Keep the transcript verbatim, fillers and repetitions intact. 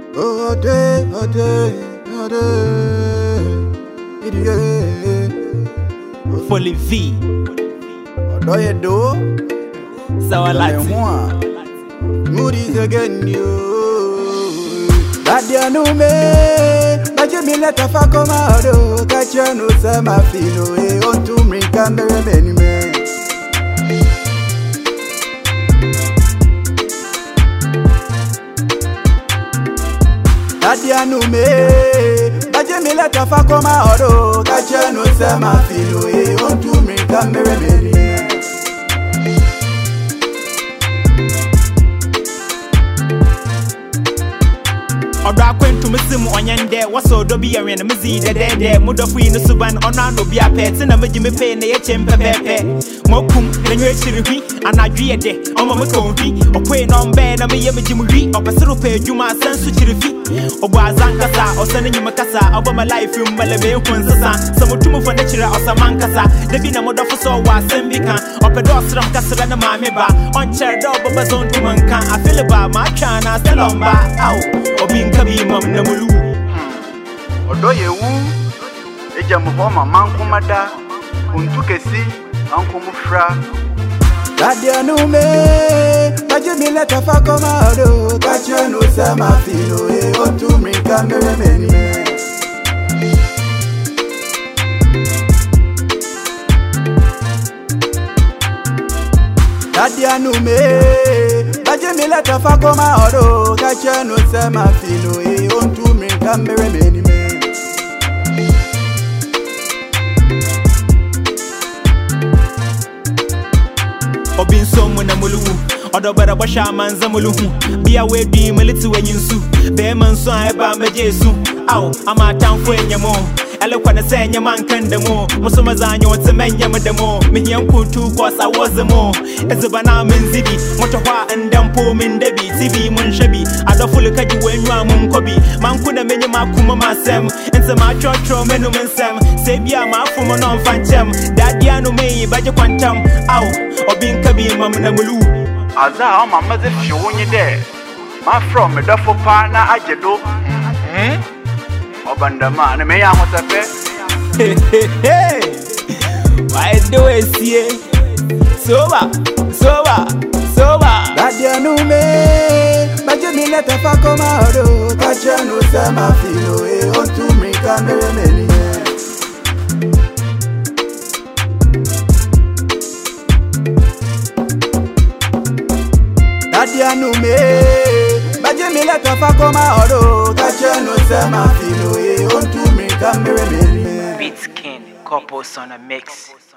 Oh, day, oh, day, oh, day. Idiot. Fully V. Oh, you do? So I like it. Moody's again, you. That you know me. But you me let a fuck come out. Catch you no summer feel. Eh, on to me, can be many men. That you know me. But you me let a fuck come out. Catch you no summer feel. Eh, on to me, can be many men. Odo akwentu musimu onyende waso do bi yen mezi de de de mudofu inu suban ona no bia pet na meji me pe na ye chempe pepe mokum na nwe chirihwi anadwe de omo me konfi okwe no mbe na me ye meji muwi opesero pe adwuma sansu chirifi obo azankasa osane nyima kasa obo my life mbele me hunsasa samutumu fo na chira osamankasa de bi na mudofu so wa sembika opedo osram kasra na mame ba oncher do obo bazontu manka afileba ma twa na selomba aw obi kabi mam na mulu odo yewu eja mo ma manko mada untu kesi anko mufra dadia no me baje mi leta fa komado kache no sama filo e ontu mi kamere meni dadia no me baje mi leta fa komado kache no sama filo e ontu mi kamere meni Obin so muna mulu odo bara bosha manza mulu bia we di meliti wanyinsu be man so eba mejesu aw amatan fo enyamo elekwa na se enyama nkandemo muso mazanya wote menyam demo mehyan kuntu kosa wozemo ezebana menzidi motokwa ndampo mendabi tibi munshabi adofulu kaji wenwa munkobi mankuna menyama kuma masem ense ma chocho menu mensem se bia ma afumo no mfanchem dadia no me baje kwantam aw obin kabi mam na mulu aza o mama ze fi wonyi de ma from me dofo pa na ajedo eh obandama na me ya hotape why do we see soba soba soba dadia no me baje mi leta fa komado kache no sama filo e ontu mi kamere meni dadia no me baje mi leta fa komado kache no sama filo e ontu mi kamere meni Beats King, Corpus on a mix.